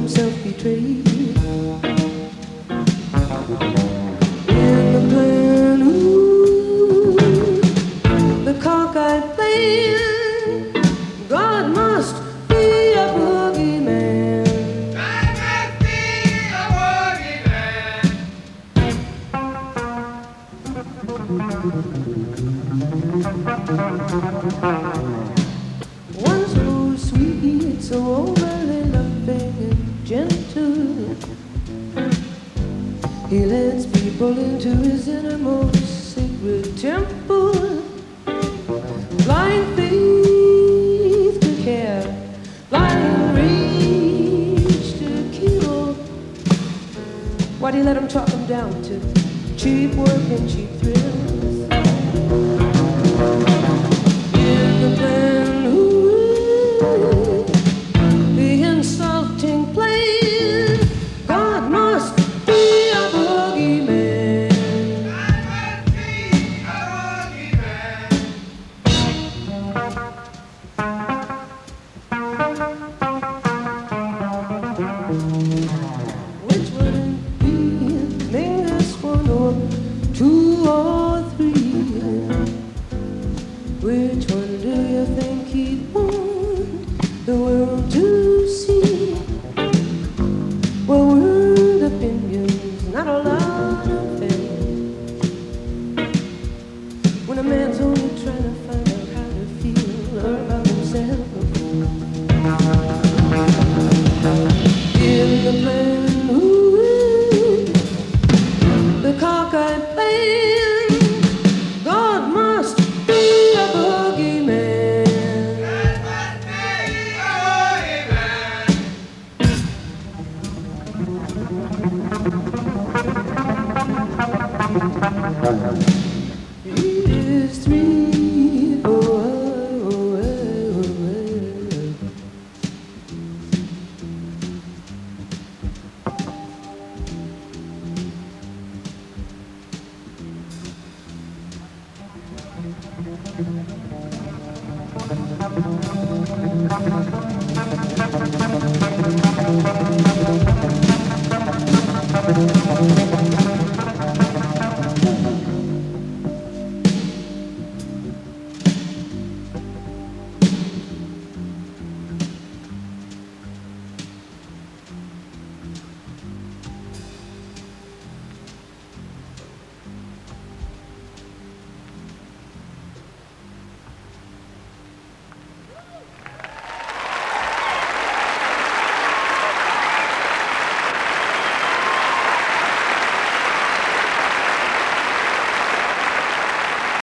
himself betrayed. In the plan, ooh, the cockeyed plan, God must be a boogeyman. God must be a boogeyman. One so sweet, so overly loving and gentle, he lets people into his innermost sacred temple. Blind faith to care, blind rage to kill. Why'd he let him talk him down to cheap work and cheap thrills? In the plan, ooh, the insulting plan, God must be a boogeyman. God must be a boogeyman. Which would it be? Name this one or two or three. Which one do you think he'd want the world to see? Well, word opinions, not a lot of faith. When a man's only trying to find out how to feel about himself. In the plan, ooh, the cockeyed plan, God must be a boogeyman. God must be a boogeyman. It is 3 oh, oh, oh, oh, oh.